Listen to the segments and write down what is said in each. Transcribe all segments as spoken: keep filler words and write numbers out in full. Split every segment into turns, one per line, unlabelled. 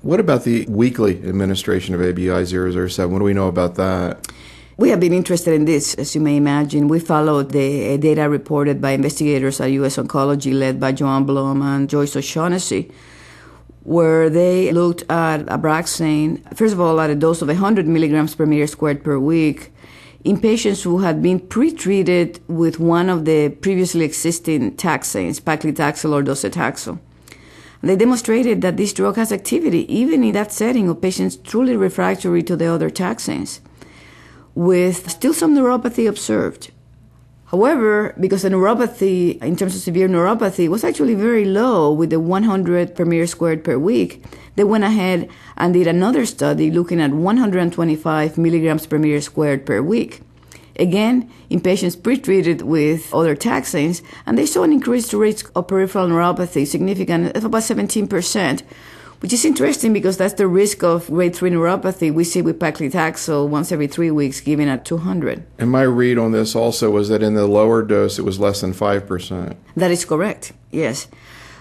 What about the weekly administration of A B I zero zero seven? What do we know about that?
We have been interested in this, as you may imagine. We followed the data reported by investigators at U S Oncology led by Joanne Blum and Joyce O'Shaughnessy, where they looked at Abraxane, first of all, at a dose of one hundred milligrams per meter squared per week in patients who had been pre-treated with one of the previously existing taxanes, paclitaxel or docetaxel. They demonstrated that this drug has activity even in that setting of patients truly refractory to the other taxanes, with still some neuropathy observed. However, because the neuropathy, in terms of severe neuropathy, was actually very low with the one hundred per meter squared per week, they went ahead and did another study looking at one hundred twenty-five milligrams per meter squared per week. Again, in patients pre-treated with other taxanes, and they saw an increased risk of peripheral neuropathy, significant, of about seventeen percent, which is interesting because that's the risk of grade three neuropathy we see with paclitaxel once every three weeks given at two hundred.
And my read on this also was that in the lower dose it was less than five percent.
That is correct, yes.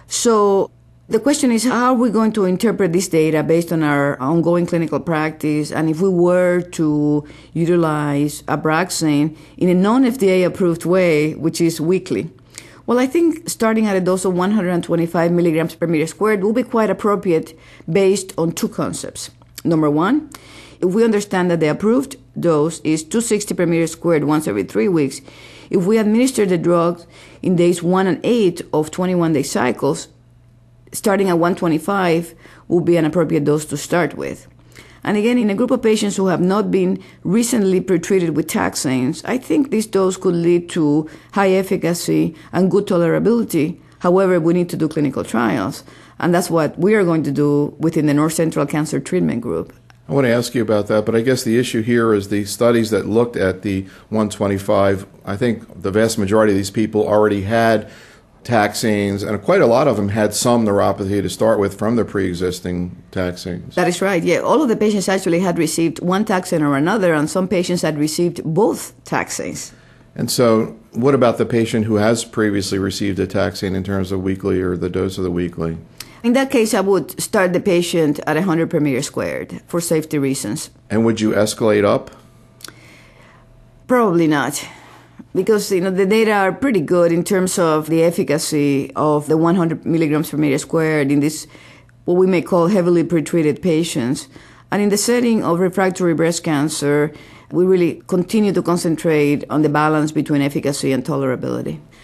So the question is, how are we going to interpret this data based on our ongoing clinical practice, and if we were to utilize Abraxane in a non-F D A-approved way, which is weekly? Well, I think starting at a dose of one hundred twenty-five milligrams per meter squared will be quite appropriate based on two concepts. Number one, if we understand that the approved dose is two hundred sixty per meter squared once every three weeks, if we administer the drug in days one and eight of twenty-one-day cycles, starting at one hundred twenty-five will be an appropriate dose to start with. And again, in a group of patients who have not been recently pretreated with taxanes, I think this dose could lead to high efficacy and good tolerability. However, we need to do clinical trials, and that's what we are going to do within the North Central Cancer Treatment Group.
I want to ask you about that, but I guess the issue here is the studies that looked at the one twenty-five, I think the vast majority of these people already had taxanes, and quite a lot of them had some neuropathy to start with from the pre-existing taxanes.
That is right, yeah. All of the patients actually had received one taxane or another, and some patients had received both taxanes.
And so what about the patient who has previously received a taxane in terms of weekly or the dose of the weekly?
In that case, I would start the patient at one hundred per meter squared for safety reasons.
And would you escalate up?
Probably not, because you know the data are pretty good in terms of the efficacy of the one hundred milligrams per meter squared in this, what we may call heavily pretreated patients. And in the setting of refractory breast cancer, we really continue to concentrate on the balance between efficacy and tolerability.